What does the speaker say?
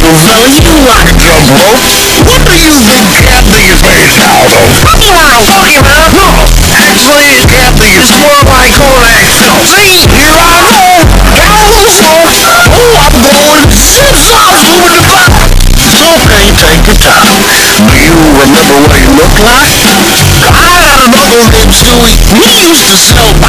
fellas, you like a drum roll. What do you think Kathy is made out of? Well, I'll tell you, man. Actually, Kathy is more like Kodak film. See, here I go. Down the slopes. Oh, I'm going 6,000 feet. Okay, take your time. Do you remember what he looked like? I had an uncle named Stewie. He used to sell